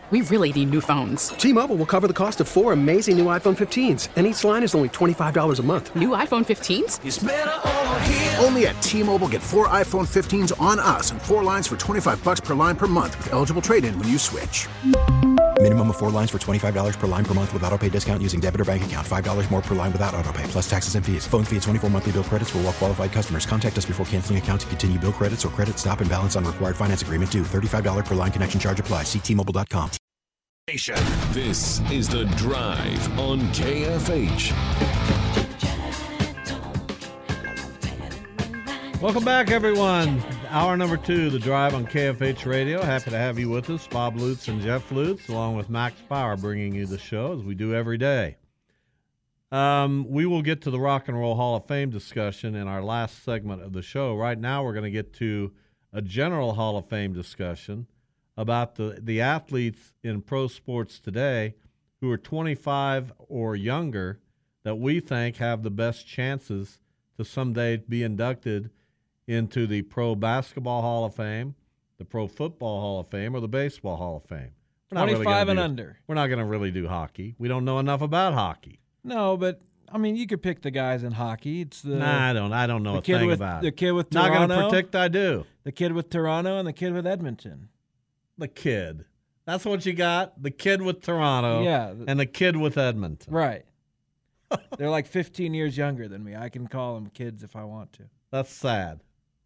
We really need new phones. T-Mobile will cover the cost of 4 amazing new iPhone 15s, and each line is only $25 a month. New iPhone 15s? It's better over here. Only at T-Mobile, get 4 iPhone 15s on us and 4 lines for $25 per line per month with eligible trade-in when you switch. Minimum of 4 lines for $25 per line per month with autopay discount using debit or bank account. $5 more per line without autopay, plus taxes and fees. Phone fee at 24 monthly bill credits for well-qualified customers. Contact us before canceling account to continue bill credits or credit stop and balance on required finance agreement due. $35 per line connection charge applies. See T-Mobile.com. This is The Drive on KFH. Welcome back, everyone. Hour number 2, The Drive on KFH Radio. Happy to have you with us, Bob Lutz and Jeff Lutz, along with Max Power, bringing you the show as we do every day. We will get to the Rock and Roll Hall of Fame discussion in our last segment of the show. Right now, we're going to get to a general Hall of Fame discussion about the athletes in pro sports today who are 25 or younger that we think have the best chances to someday be inducted into the Pro Basketball Hall of Fame, the Pro Football Hall of Fame, or the Baseball Hall of Fame. 25 and under. We're not going to really do hockey. We don't know enough about hockey. No, but I mean, you could pick the guys in hockey. It's the I don't know a thing about it. The kid with Toronto. Not going to predict I do. The kid with Toronto and the kid with Edmonton. The kid. That's what you got? The kid with Toronto and the kid with Edmonton. Right. They're like 15 years younger than me. I can call them kids if I want to. That's sad.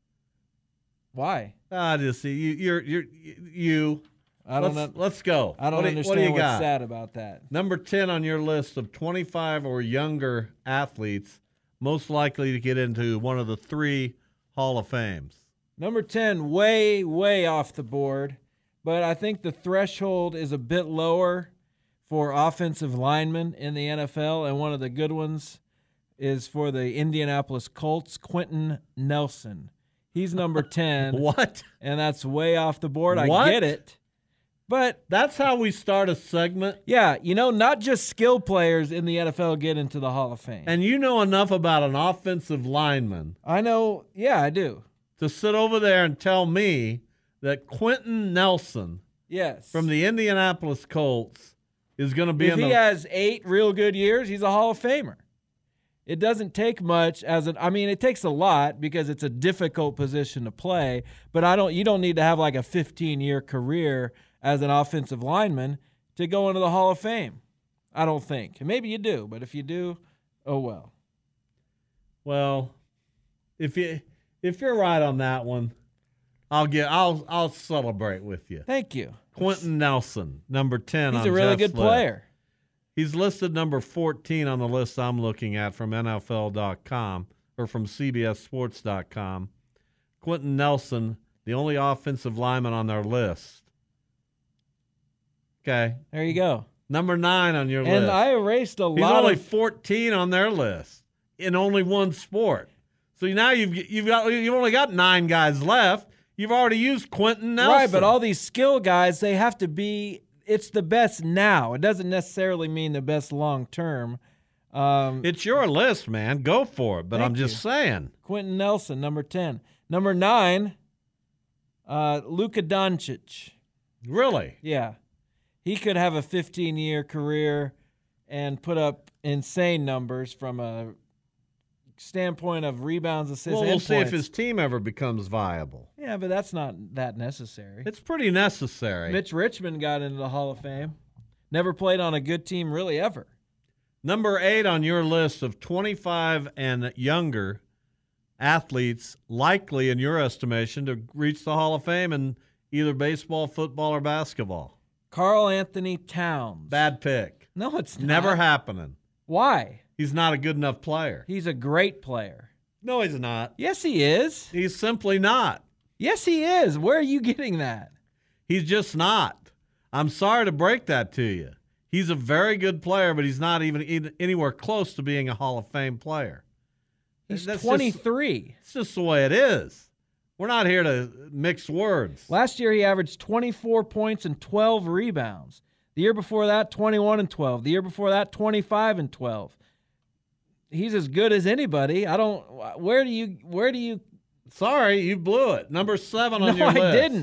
Why? I just see you. I don't know. Let's go. I don't understand what's sad about that. Number 10 on your list of 25 or younger athletes most likely to get into one of the 3 Hall of Fames. Number 10, way, way off the board. But I think the threshold is a bit lower for offensive linemen in the NFL, and one of the good ones is for the Indianapolis Colts, Quentin Nelson. He's number 10. What? And that's way off the board. What? I get it. But that's how we start a segment? Yeah, not just skill players in the NFL get into the Hall of Fame. And you know enough about an offensive lineman. I know. Yeah, I do. To sit over there and tell me that Quentin Nelson from the Indianapolis Colts is going to be if he has 8 real good years, he's a Hall of Famer. It doesn't take much it takes a lot because it's a difficult position to play, but you don't need to have like a 15-year career as an offensive lineman to go into the Hall of Fame. I don't think. Maybe you do, but if you do, oh well. Well, if you're right on that one, I'll celebrate with you. Thank you. Quentin Nelson, number 10 on He's a really Jeff's good player. List. He's listed number 14 on the list I'm looking at from NFL.com or from CBSSports.com. Quentin Nelson, the only offensive lineman on their list. Okay. There you go. Number 9 on your list. And I erased a lot. He's only 14 on their list in only one sport. So now you've only got 9 guys left. You've already used Quentin Nelson. Right, but all these skill guys, they have to be – it's the best now. It doesn't necessarily mean the best long term. It's your list, man. Go for it. But I'm just saying. Quentin Nelson, number 10. Number 9, Luka Doncic. Really? Yeah. He could have a 15-year career and put up insane numbers from a standpoint of rebounds, assists, and we'll points. see if his team ever becomes viable. Yeah, but that's not that necessary. It's pretty necessary. Mitch Richmond got into the Hall of Fame. Never played on a good team really ever. Number 8 on your list of 25 and younger athletes likely, in your estimation, to reach the Hall of Fame in either baseball, football, or basketball. Karl Anthony Towns. Bad pick. No, it's not. Never happening. Why? He's not a good enough player. He's a great player. No, he's not. Yes, he is. He's simply not. Yes, he is. Where are you getting that? He's just not. I'm sorry to break that to you. He's a very good player, but he's not even anywhere close to being a Hall of Fame player. He's 23. It's just the way it is. We're not here to mix words. Last year he averaged 24 points and 12 rebounds. The year before that, 21 and 12. The year before that, 25 and 12. He's as good as anybody. Where do you? Sorry, you blew it. Number 7 on your No, list. I didn't.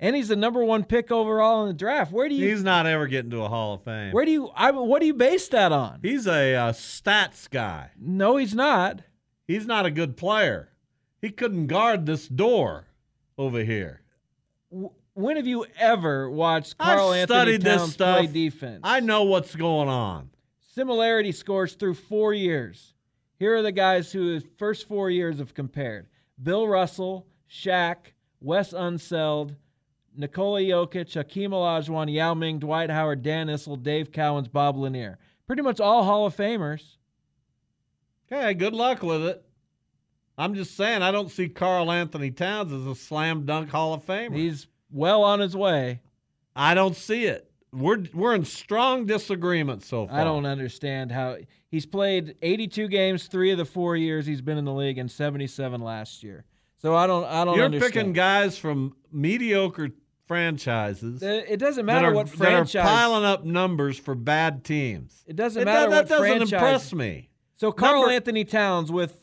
And he's the number 1 pick overall in the draft. He's not ever getting to a Hall of Fame. What do you base that on? He's a stats guy. No, he's not. He's not a good player. He couldn't guard this door over here. When have you ever watched Karl Anthony studied Towns this stuff. play defense? I know what's going on. Similarity scores through 4 years. Here are the guys who his first 4 years have compared. Bill Russell, Shaq, Wes Unseld, Nikola Jokic, Hakeem Olajuwon, Yao Ming, Dwight Howard, Dan Issel, Dave Cowens, Bob Lanier. Pretty much all Hall of Famers. Okay, good luck with it. I'm just saying I don't see Karl Anthony Towns as a slam dunk Hall of Famer. He's well on his way. I don't see it. We're in strong disagreement so far. I don't understand how he's played 82 games 3 of the 4 years he's been in the league and 77 last year. So I don't You're understand. picking guys from mediocre franchises. It doesn't matter what franchise. That are piling up numbers for bad teams. It doesn't matter what that franchise. doesn't impress me. So Karl Anthony Towns with,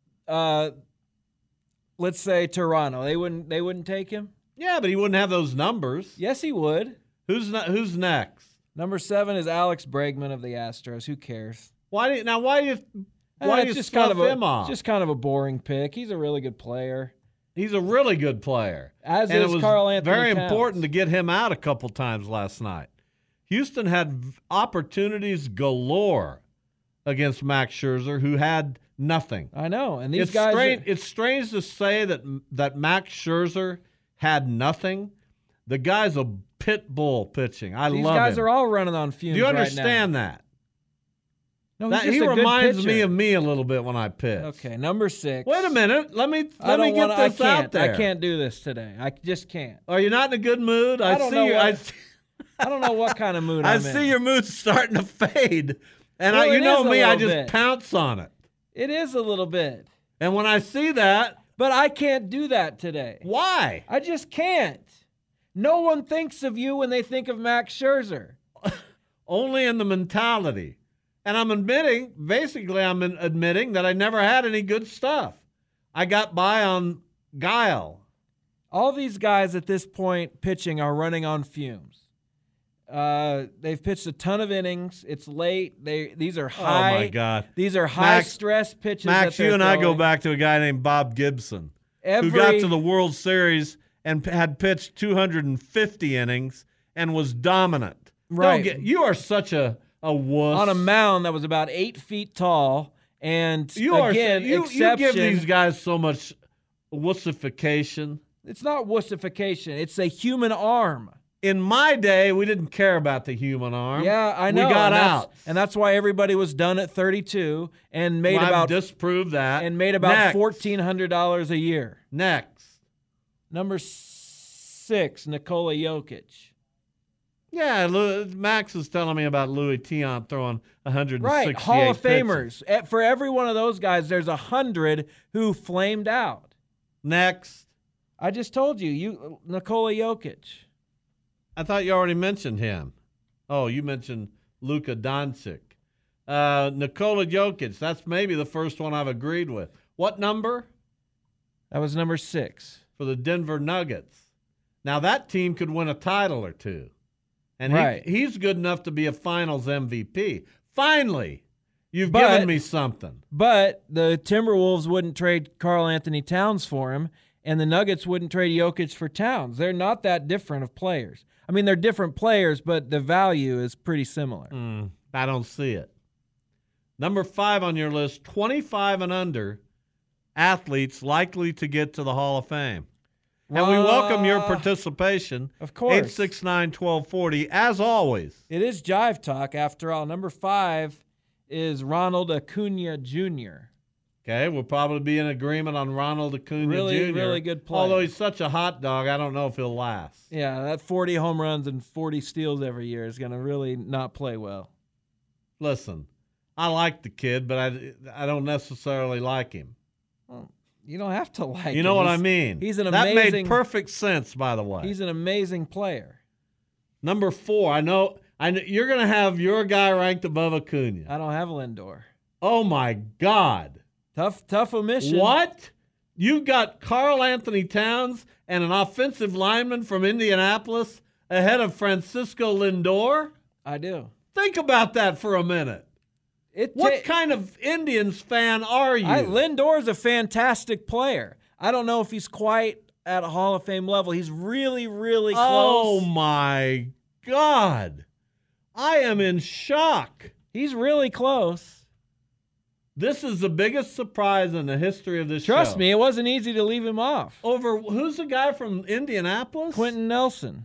let's say Toronto, they wouldn't take him. Yeah, but he wouldn't have those numbers. Yes, he would. Who's next? Number 7 is Alex Bregman of the Astros. Who cares? Why do you Just slough kind of him off? Just kind of a boring pick. He's a really good player. He's a really good player. As and is it was Karl Anthony very Towns. important to get him out a couple times last night. Houston had opportunities galore against Max Scherzer, who had nothing. I know, and these guys. It's strange to say that Max Scherzer had nothing. The guy's a pit bull pitching. I love him. These guys are all running on fumes. Do you right understand now. that? No, he's just he a good reminds pitcher. me of me a little bit when I pitch. Okay, number 6. Wait a minute. Let me get this I out there. I can't do this today. I just can't. Are you not in a good mood? I don't know I don't know what kind of mood I'm in. see your mood starting to fade. And Well, you it know is a me, I little just bit. pounce on it. It is a little bit. And when I see that, But I can't do that today. why? I just can't. No one thinks of you when they think of Max Scherzer. Only in the mentality. And I'm admitting that I never had any good stuff. I got by on guile. All these guys at this point pitching are running on fumes. They've pitched a ton of innings. It's late. These are high. Oh my God! These are high Max, stress pitches. Max, that they're you and I go throwing. back to a guy named Bob Gibson, who got to the World Series and had pitched 250 innings and was dominant. Right. You are such a wuss. on a mound that was about 8 feet tall. And You exception. give these guys so much wussification. It's not wussification. It's a human arm. In my day, we didn't care about the human arm. Yeah, I know. We got and that's- out. and that's why everybody was done at 32 and made I've about disproved that. Next. $1,400 a year. Next. Number 6, Nikola Jokic. Yeah, Max is telling me about Louis Tion throwing 168 Right, Hall of pitches. Famers. For every one of those guys, there's 100 who flamed out. Next. I just told you, Nikola Jokic. I thought you already mentioned him. Oh, you mentioned Luka Doncic. Nikola Jokic, that's maybe the first one I've agreed with. What number? That was number 6. For the Denver Nuggets. Now, that team could win a title or two. And Right. he's good enough to be a finals MVP. Finally, you've given me something. But the Timberwolves wouldn't trade Karl Anthony Towns for him, and the Nuggets wouldn't trade Jokic for Towns. They're not that different of players. I mean, they're different players, but the value is pretty similar. I don't see it. Number 5 on your list, 25 and under athletes likely to get to the Hall of Fame. And we welcome your participation. Of course. 869-1240, as always. It is Jive Talk, after all. Number 5 is Ronald Acuna Jr. Okay, we'll probably be in agreement on Ronald Acuna Jr. Really good player. Although he's such a hot dog, I don't know if he'll last. Yeah, that 40 home runs and 40 steals every year is going to really not play well. Listen, I like the kid, but I don't necessarily like him. Well, you don't have to like him. You know what I mean? He's an That amazing. made perfect sense, by the way. He's an amazing player. Number 4, I know you're going to have your guy ranked above Acuna. I don't have Lindor. Oh, my God. Tough omission. What? You've got Karl Anthony Towns and an offensive lineman from Indianapolis ahead of Francisco Lindor? I do. Think about that for a minute. What kind of Indians fan are you? Lindor's a fantastic player. I don't know if he's quite at a Hall of Fame level. He's really, really close. Oh, my God. I am in shock. He's really close. This is the biggest surprise in the history of this show. Trust me, it wasn't easy to leave him off. Over, who's the guy from Indianapolis? Quentin Nelson.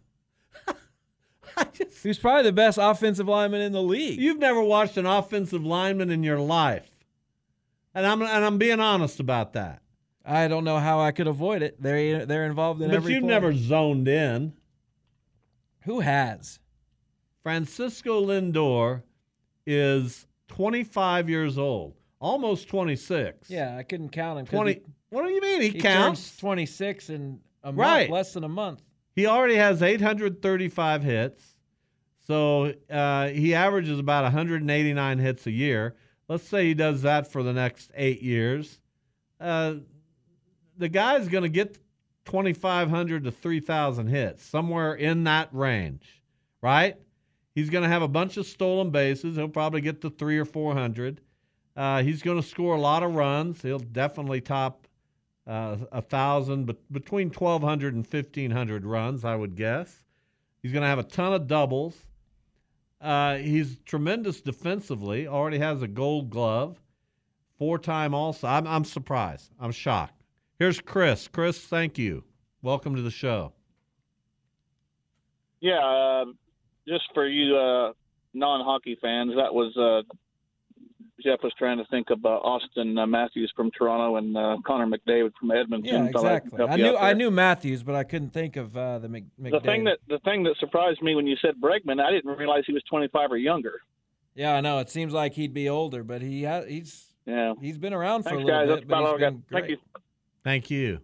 He's probably the best offensive lineman in the league. You've never watched an offensive lineman in your life. And I'm being honest about that. I don't know how I could avoid it. They're involved in every But you've play. never zoned in. Who has? Francisco Lindor is 25 years old, almost 26. Yeah, I couldn't count him. 20. What do you mean? He counts. counts. 26 in a month, Right. less than a month. He already has 835 hits. So he averages about 189 hits a year. Let's say he does that for the next 8 years. The guy's going to get 2,500 to 3,000 hits, somewhere in that range, right? He's going to have a bunch of stolen bases. He'll probably get to 300 or 400. He's going to score a lot of runs. He'll definitely top 1,000, but between 1,200 and 1,500 runs, I would guess. He's going to have a ton of doubles. He's tremendous defensively. Already has a Gold Glove, 4-time All-Star. I'm surprised. I'm shocked. Here's Chris. Chris, thank you. Welcome to the show. Yeah, just for you non-hockey fans, that was Jeff was trying to think of Austin Matthews from Toronto and Connor McDavid from Edmonton. Yeah, exactly. I knew Matthews, but I couldn't think of the McDavid. The thing that surprised me when you said Bregman, I didn't realize he was 25 or younger. Yeah, I know. It seems like he'd be older, but he's been around for a little guys. bit. That's about all I got. Thank you. Thank you.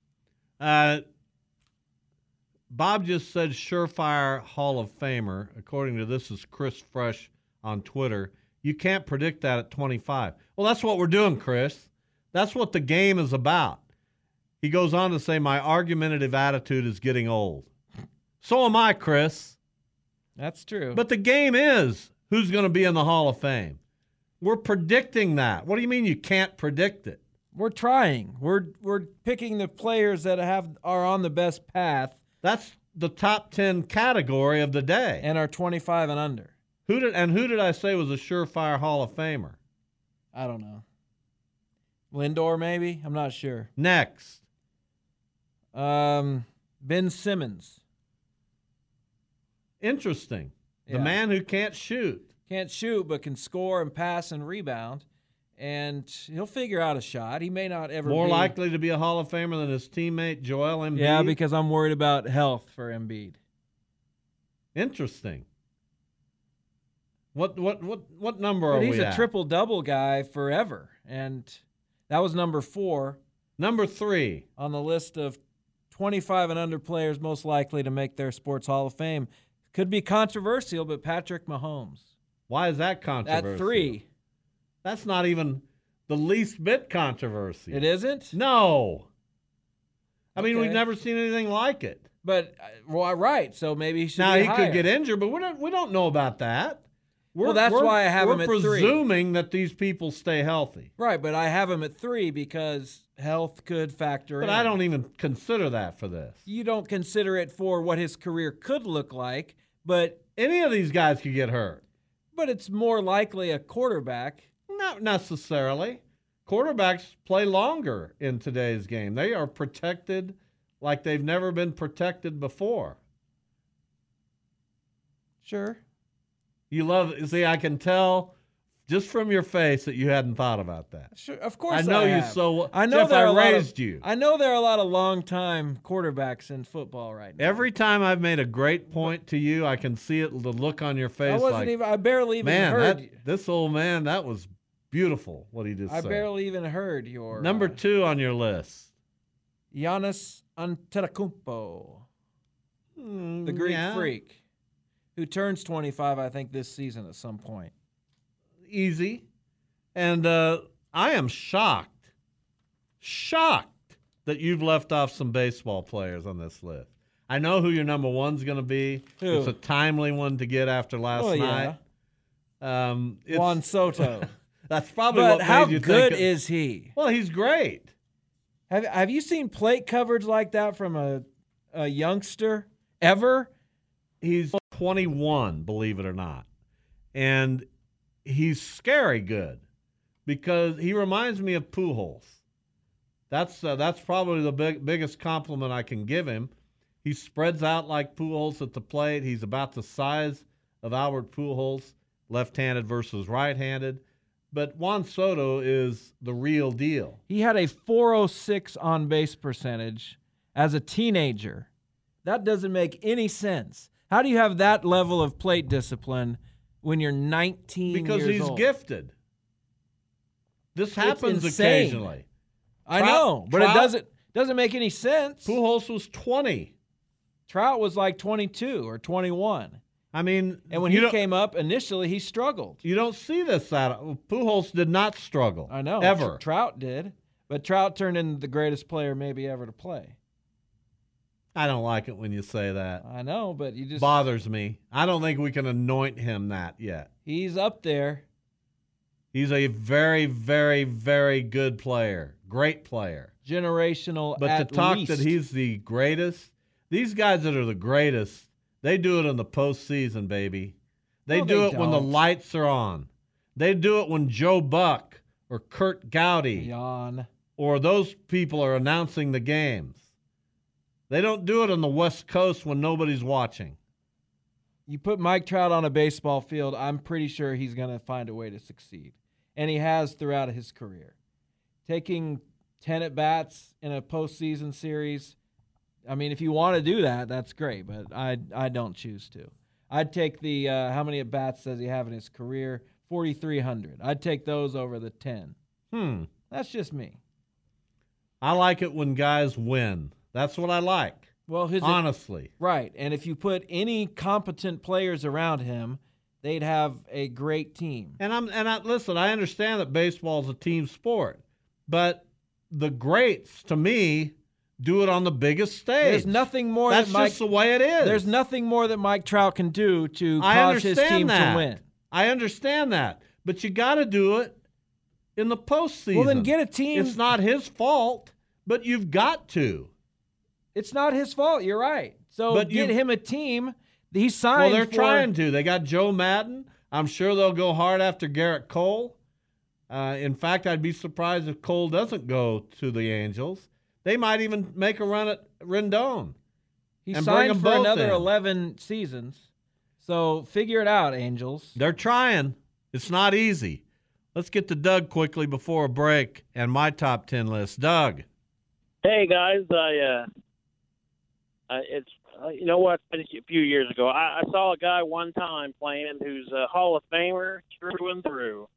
Bob just said surefire Hall of Famer. According to this is Chris Fresh on Twitter. You can't predict that at 25. Well, that's what we're doing, Chris. That's what the game is about. He goes on to say, my argumentative attitude is getting old. So am I, Chris. That's true. But the game is who's going to be in the Hall of Fame. We're predicting that. What do you mean you can't predict it? We're trying. We're picking the players that are on the best path. That's the top 10 category of the day. And are 25 and under. Who did I say was a surefire Hall of Famer? I don't know. Lindor, maybe? I'm not sure. Next. Ben Simmons. Interesting. The Yeah. man who can't shoot. Can't shoot, but can score and pass and rebound. And he'll figure out a shot. He may not ever More be likely to be a Hall of Famer than his teammate Joel Embiid. Yeah, because I'm worried about health for Embiid. Interesting. What number But are we he's at? a triple-double guy forever, and that was number 4. Number 3 on the list of 25 and under players most likely to make their Sports Hall of Fame. Could be controversial, but Patrick Mahomes. Why is that controversial? At 3. That's not even the least bit controversy. It isn't? No. I mean, Okay. we've never seen anything like it. But, right, so maybe he should Now, be he higher. could get injured, but we don't know about that. Well, that's why I have him at 3. We're presuming that these people stay healthy. Right, but I have him at 3 because health could factor in. But I don't even consider that for this. You don't consider it for what his career could look like, but Any of these guys could get hurt. it's more likely a quarterback. Not necessarily. Quarterbacks play longer in today's game. They are protected like they've never been protected before. Sure. I can tell just from your face that you hadn't thought about that. Sure, of course I know you have. so well. I know Jeff, there are I a lot raised of, you. I know there are a lot of long-time quarterbacks in football right now. Every time I've made a great point to you, I can see it, the look on your face. I barely even heard you. This old man, that was beautiful what he just I said. barely even heard your Number 2 on your list. Giannis Antetokounmpo, the Greek freak, who turns 25, I think, this season at some point. Easy. And I am shocked shocked that you've left off some baseball players on this list. I know who your number one's going to be. Who? It's a timely one to get after last night. Juan Soto. That's probably But what how made you good think is he? Well, he's great. Have you seen plate coverage like that from a youngster ever? He's 21, believe it or not. And he's scary good because he reminds me of Pujols. That's probably the biggest compliment I can give him. He spreads out like Pujols at the plate. He's about the size of Albert Pujols, left-handed versus right-handed. But Juan Soto is the real deal. He had a 406 on-base percentage as a teenager. That doesn't make any sense. How do you have that level of plate discipline when you're 19 because years he's old? gifted. This happens insane. occasionally. I know, but it doesn't make any sense. Pujols was 20. Trout was like 22 or 21. I mean, and when he came up, initially he struggled. You don't see this. Pujols did not struggle. I know. Ever. Trout did, but Trout turned into the greatest player maybe ever to play. I don't like it when you say that. I know, but you just bothers me. I don't think we can anoint him that yet. He's up there. He's a very, very, very good player. Great player. Generational But at to talk least. that he's the greatest, these guys that are the greatest, they do it in the postseason, baby. They do it when the lights are on. They do it when Joe Buck or Kurt Gowdy or those people are announcing the games. They don't do it on the West Coast when nobody's watching. You put Mike Trout on a baseball field, I'm pretty sure he's going to find a way to succeed. And he has throughout his career. Taking 10 at-bats in a postseason series, I mean, if you want to do that, that's great, but I don't choose to. I'd take the how many at-bats does he have in his career? 4,300. I'd take those over the 10. That's just me. I like it when guys win. That's what I like. Well, honestly. Right. And if you put any competent players around him, they'd have a great team. And listen, I understand that baseball is a team sport, but the greats, to me, do it on the biggest stage. There's nothing more That's just the way it is. There's nothing more that Mike Trout can do to cause his team to win. I understand that. But you got to do it in the postseason. Well, then get a team. It's not his fault, but you've got to. It's not his fault. You're right. So get him a team. He signed. Well, they're trying to. They got Joe Madden. I'm sure they'll go hard after Garrett Cole. In fact, I'd be surprised if Cole doesn't go to the Angels. They might even make a run at Rendon. He signed for another 11 seasons. So figure it out, Angels. They're trying. It's not easy. Let's get to Doug quickly before a break and my top 10 list. Doug. Hey, guys. It's you know what? A few years ago, I saw a guy one time playing who's a Hall of Famer through and through.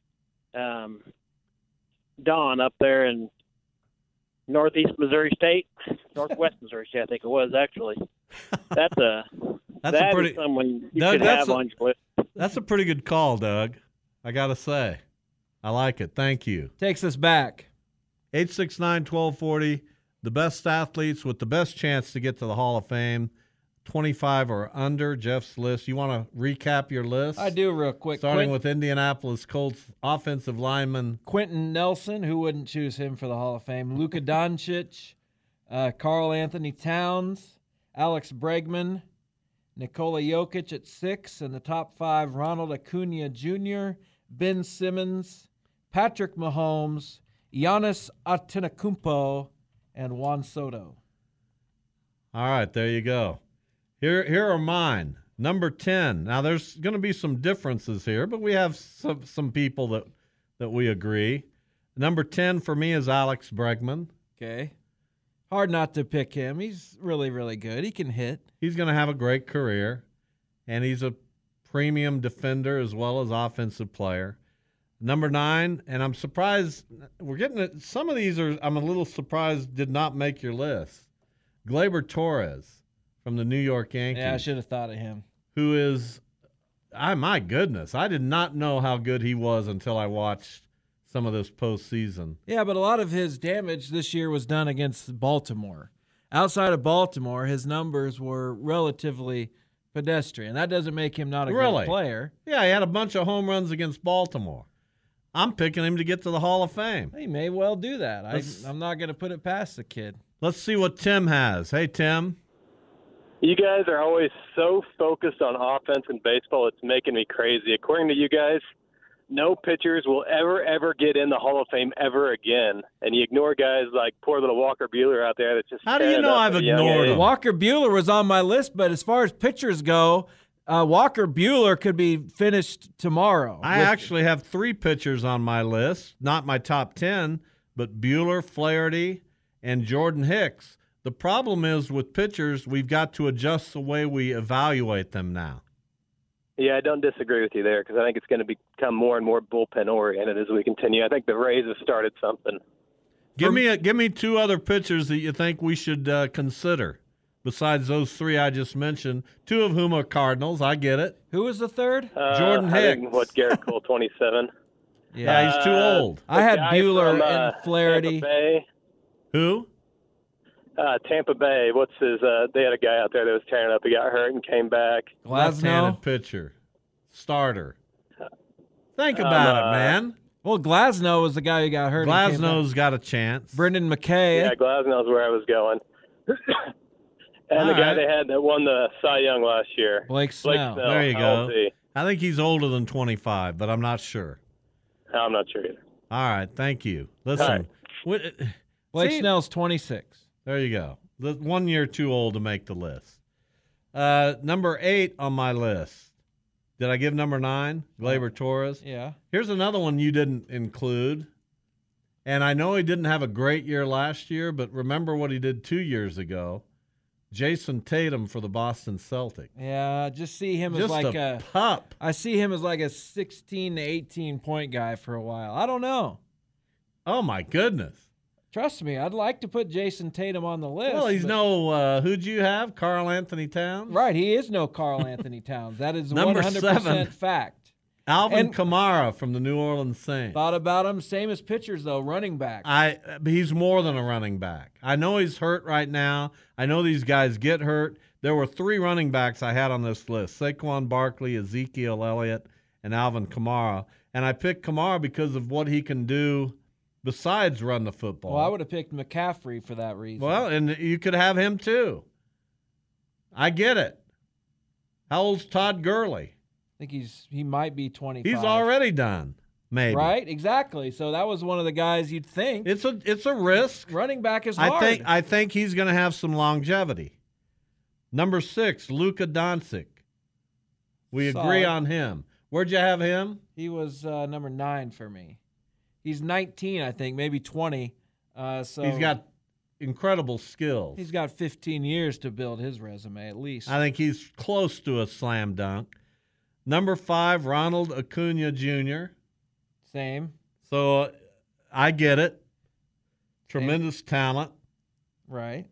Don up there in Northeast Missouri State, Northwest Missouri State, I think it was actually. That is someone you Doug, should have on your list. That's a pretty good call, Doug. I got to say. I like it. Thank you. Takes us back. 869-1240. The best athletes with the best chance to get to the Hall of Fame, 25 or under, Jeff's list. You want to recap your list? I do real quick. Starting with Indianapolis Colts offensive lineman Quentin Nelson, who wouldn't choose him for the Hall of Fame, Luka Doncic, Karl Anthony Towns, Alex Bregman, Nikola Jokic at 6, and the top 5, Ronald Acuna Jr., Ben Simmons, Patrick Mahomes, Giannis Antetokounmpo, and Juan Soto. All right, there you go. Here are mine. Number 10. Now, there's going to be some differences here, but we have some people that we agree. Number 10 for me is Alex Bregman. Okay. Hard not to pick him. He's really, really good. He can hit. He's going to have a great career, and he's a premium defender as well as offensive player. Number 9, and I'm surprised we're getting it. Some of these I'm a little surprised did not make your list. Gleyber Torres from the New York Yankees. Yeah, I should have thought of him. Who is, my goodness, I did not know how good he was until I watched some of this postseason. Yeah, but a lot of his damage this year was done against Baltimore. Outside of Baltimore, his numbers were relatively pedestrian. That doesn't make him not a good player. Yeah, he had a bunch of home runs against Baltimore. I'm picking him to get to the Hall of Fame. He may well do that. I'm not going to put it past the kid. Let's see what Tim has. Hey, Tim. You guys are always so focused on offense in baseball, it's making me crazy. According to you guys, no pitchers will ever get in the Hall of Fame ever again. And you ignore guys like poor little Walker Buehler out there that's just. How do you know I've ignored him? Walker Buehler was on my list, but as far as pitchers go, Walker Buehler could be finished tomorrow. I actually have 3 pitchers on my list, not my top 10, but Buehler, Flaherty, and Jordan Hicks. The problem is with pitchers, we've got to adjust the way we evaluate them now. Yeah, I don't disagree with you there because I think it's going to become more and more bullpen-oriented as we continue. I think the Rays have started something. Give me 2 other pitchers that you think we should consider besides those 3 I just mentioned, 2 of whom are Cardinals. I get it. Who was the third? Jordan Hicks. Garrett Cole, 27. Yeah, he's too old. I had Buehler and Flaherty. Tampa Bay. Who? Tampa Bay. What's his? They had a guy out there that was tearing up. He got hurt and came back. Left-handed pitcher, starter. Think about it, man. Well, Glasnow was the guy who got hurt. Glasnow's got a chance. Brendan McKay. Yeah, Glasnow's where I was going. And the guy they had that won the Cy Young last year, Blake Snell. There you go. I think he's older than 25, but I'm not sure. I'm not sure either. All right, thank you. Listen, Blake Snell's 26. There you go. 1 year too old to make the list. Number 8 on my list. Did I give number 9? Gleyber Torres? Yeah. Here's another one you didn't include. And I know he didn't have a great year last year, but remember what he did 2 years ago. Jason Tatum for the Boston Celtics. Yeah, just see him as like a pup. I see him as like a 16 to 18 point guy for a while. I don't know. Oh, my goodness. Trust me, I'd like to put Jason Tatum on the list. Well, he's who'd you have? Karl Anthony Towns? Right, he is no Karl Anthony Towns. That is number 100% 7, fact. Alvin Kamara from the New Orleans Saints. Thought about him, same as pitchers though, running back. He's more than a running back. I know he's hurt right now. I know these guys get hurt. There were 3 running backs I had on this list: Saquon Barkley, Ezekiel Elliott, and Alvin Kamara. And I picked Kamara because of what he can do besides run the football. Well, I would have picked McCaffrey for that reason. Well, and you could have him too. I get it. How old's Todd Gurley? I think he might be 25. He's already done, maybe. Right, exactly. So that was one of the guys you'd think. It's a risk. Running back is hard. I think he's going to have some longevity. Number 6, Luka Doncic. We agree on him. Where'd you have him? He was number 9 for me. He's 19, I think, maybe 20. So he's got incredible skills. He's got 15 years to build his resume at least. I think he's close to a slam dunk. Number 5, Ronald Acuna Jr. Same. So I get it. Tremendous talent. Right.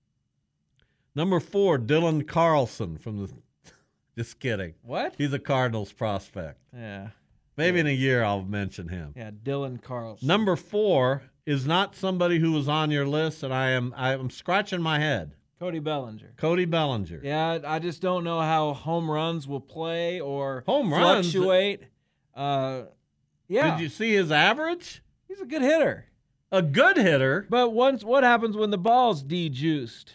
Number 4, Dylan Carlson from the – just kidding. What? He's a Cardinals prospect. Yeah. Maybe in a year I'll mention him. Yeah, Dylan Carlson. Number 4 is not somebody who was on your list, and I am scratching my head. Cody Bellinger. Cody Bellinger. Yeah, I just don't know how home runs will play or fluctuate. Yeah. Did you see his average? He's a good hitter. A good hitter? But what happens when the ball's de-juiced?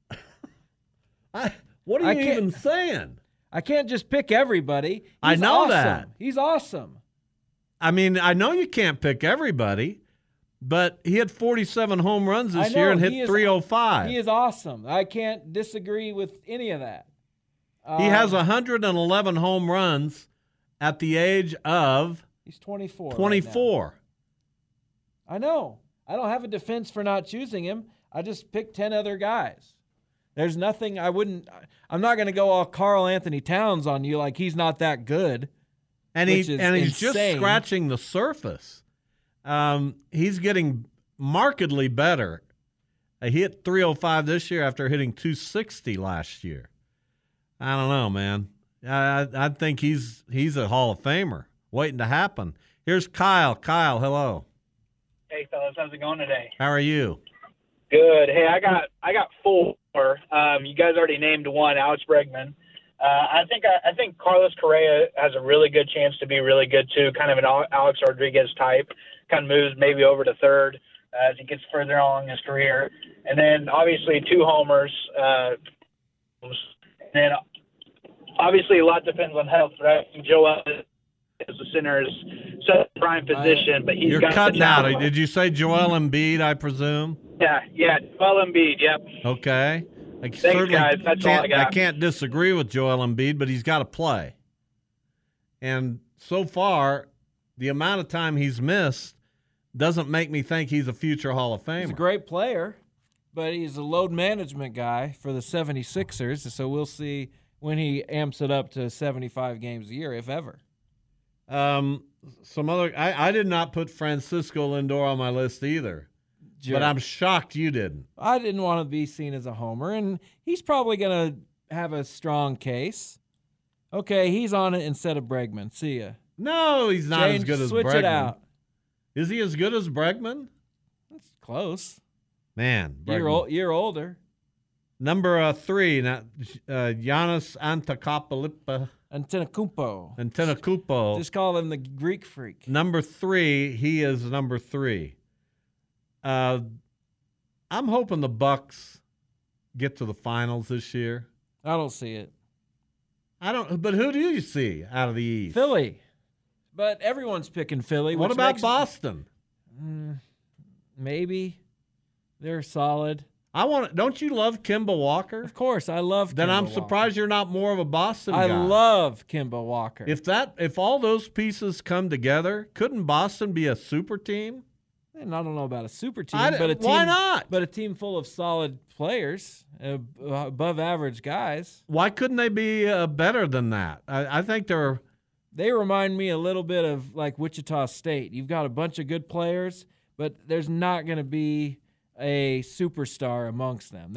What are you even saying? I can't just pick everybody. I know awesome. that. He's awesome. I mean, I know you can't pick everybody, but he had 47 home runs this year and hit 305. He is awesome. I can't disagree with any of that. He has 111 home runs at the age of... He's 24. 24. Right now. I know. I don't have a defense for not choosing him. I just picked 10 other guys. There's nothing I'm not going to go all Karl Anthony Towns on you like he's not that good. And he's just scratching the surface. He's getting markedly better. He hit 305 this year after hitting 260 last year. I don't know, man. I think he's a Hall of Famer waiting to happen. Here's Kyle. Kyle, hello. Hey, fellas, how's it going today? How are you? Good. Hey, I got 4. You guys already named one, Alex Bregman. I think Carlos Correa has a really good chance to be really good too. Kind of an Alex Rodriguez type. Kind of moves maybe over to third as he gets further along in his career. And then obviously 2 homers. And then obviously a lot depends on health, right? Joel is the center's prime position, but you're cutting out. Did you say Joel Embiid, I presume? Yeah, Joel Embiid, yep. Okay. Thanks, guys. That's all I got. I can't disagree with Joel Embiid, but he's got to play. And so far, the amount of time he's missed doesn't make me think he's a future Hall of Famer. He's a great player, but he's a load management guy for the 76ers, so we'll see when he amps it up to 75 games a year, if ever. I did not put Francisco Lindor on my list either. But I'm shocked you didn't. I didn't want to be seen as a homer, and he's probably going to have a strong case. Okay, he's on it instead of Bregman. See ya. No, he's not as good as Bregman. Switch it out. Is he as good as Bregman? It's close. Man, year older. Number 3, Giannis Antetokounmpo. Just call him the Greek freak. Number 3, he is number 3. I'm hoping the Bucks get to the finals this year. I don't see it. But who do you see out of the East? Philly. But everyone's picking Philly. What about Boston? Maybe. They're solid. Don't you love Kemba Walker? Of course, I love Kemba Then I'm Walker. surprised you're not more of a Boston guy. I love Kemba Walker. If all those pieces come together, couldn't Boston be a super team? And I don't know about a super team, but a team. Why not? But a team full of solid players, above average guys. Why couldn't they be better than that? I think They remind me a little bit of like Wichita State. You've got a bunch of good players, but there's not going to be a superstar amongst them.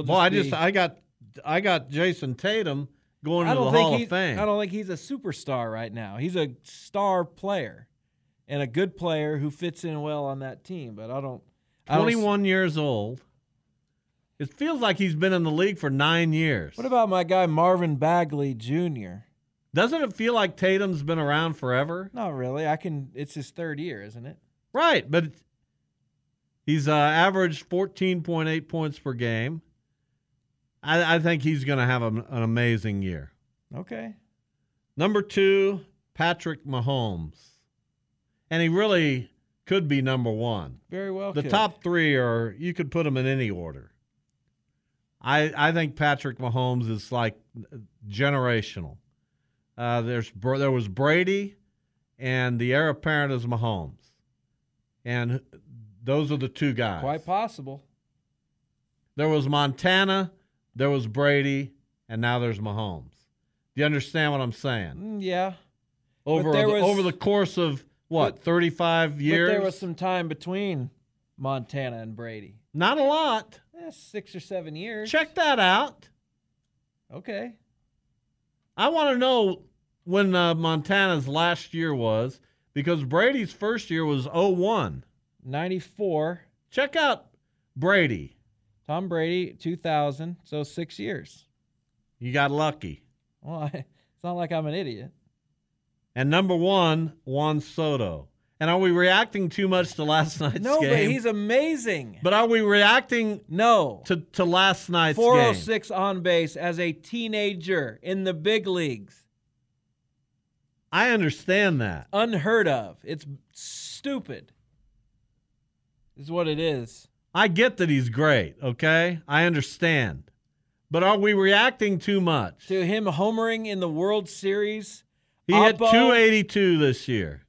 I got Jason Tatum going to the Hall of Fame. I don't think he's a superstar right now. He's a star player and a good player who fits in well on that team. But 21 years old. It feels like he's been in the league for 9 years. What about my guy Marvin Bagley Jr.? Doesn't it feel like Tatum's been around forever? Not really. It's his 3rd year, isn't it? Right, but he's averaged 14.8 points per game. I think he's going to have an amazing year. Okay. Number 2, Patrick Mahomes. And he really could be number 1. Very well. The top 3 you could put them in any order. I think Patrick Mahomes is like generational. There was Brady, and the heir apparent is Mahomes. And those are the 2 guys. Quite possible. There was Montana, there was Brady, and now there's Mahomes. Do you understand what I'm saying? Yeah. Over the course of, 35 years? But there was some time between Montana and Brady. Not a lot. 6 or 7 years. Check that out. Okay. I want to know when Montana's last year was, because Brady's first year was 01. 94. Check out Brady. Tom Brady, 2000, so 6 years. You got lucky. Well, it's not like I'm an idiot. And number 1, Juan Soto. And are we reacting too much to last night's game? No, but he's amazing. But are we reacting to last night's 406 game? On base as a teenager in the big leagues. I understand that. Unheard of. It's stupid. Is what it is. I get that he's great, okay? I understand. But are we reacting too much? To him homering in the World Series? He hit 282 this year.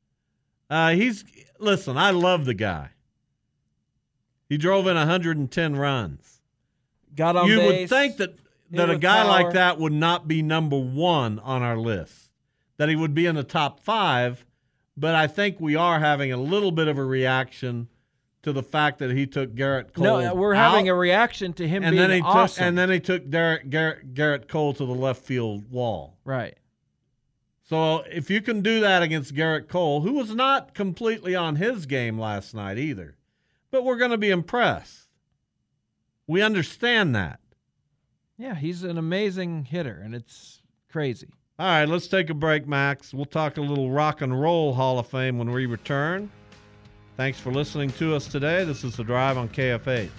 Listen, I love the guy. He drove in 110 runs. Got on base. You would think that a guy like that would not be number 1 on our list, that he would be in the top 5, but I think we are having a little bit of a reaction to the fact that he took Garrett Cole. No, we're having a reaction to him being awesome. And then he took Garrett Cole to the left field wall. Right. So if you can do that against Garrett Cole, who was not completely on his game last night either, but we're going to be impressed. We understand that. Yeah, he's an amazing hitter, and it's crazy. All right, let's take a break, Max. We'll talk a little Rock and Roll Hall of Fame when we return. Thanks for listening to us today. This is The Drive on KFH.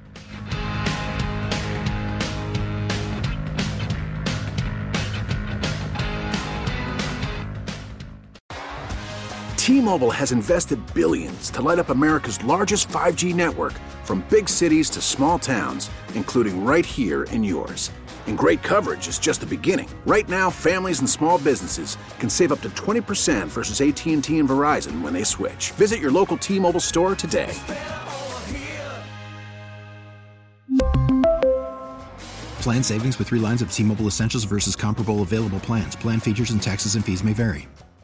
T-Mobile has invested billions to light up America's largest 5G network, from big cities to small towns, including right here in yours. And great coverage is just the beginning. Right now, families and small businesses can save up to 20% versus AT&T and Verizon when they switch. Visit your local T-Mobile store today. Plan savings with 3 lines of T-Mobile Essentials versus comparable available plans. Plan features and taxes and fees may vary.